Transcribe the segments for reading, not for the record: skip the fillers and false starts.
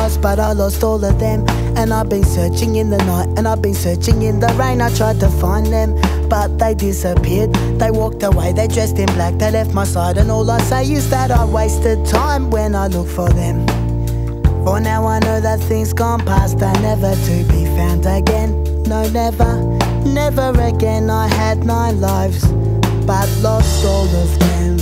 lost, but I lost all of them. And I've been searching in the night, and I've been searching in the rain. I tried to find them, but they disappeared. They walked away, they dressed in black, they left my side. And all I say is that I wasted time when I look for them. For now I know that things gone past are never to be found again. No, never, never again. I had 9 lives, but lost all of them.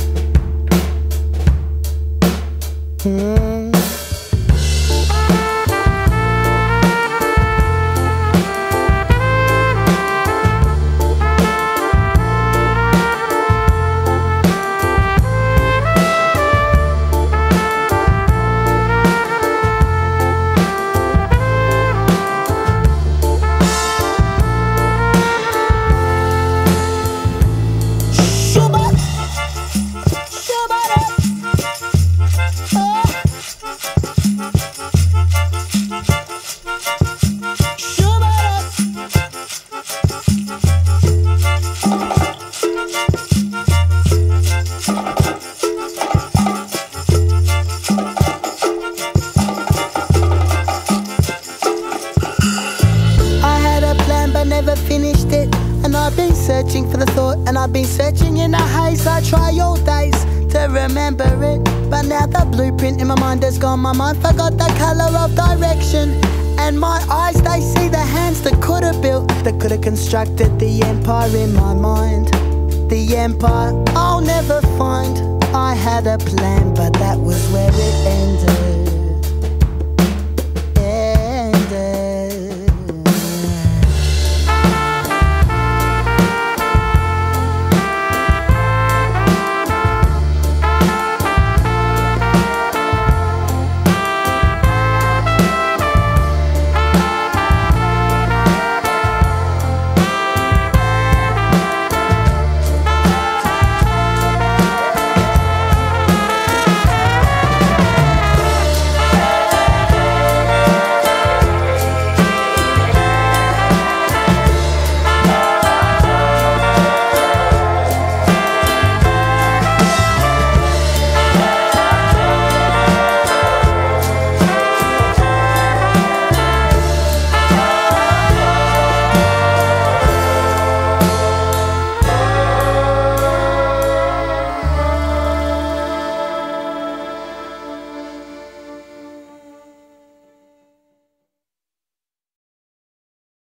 Never finished it, and I've been searching for the thought, and I've been searching in a haze. I try all days to remember it, but now the blueprint in my mind has gone. My mind forgot the colour of direction, and my eyes, they see the hands that could have built, that could have constructed the empire in my mind. The empire I'll never find. I had a plan, but that was where it ended.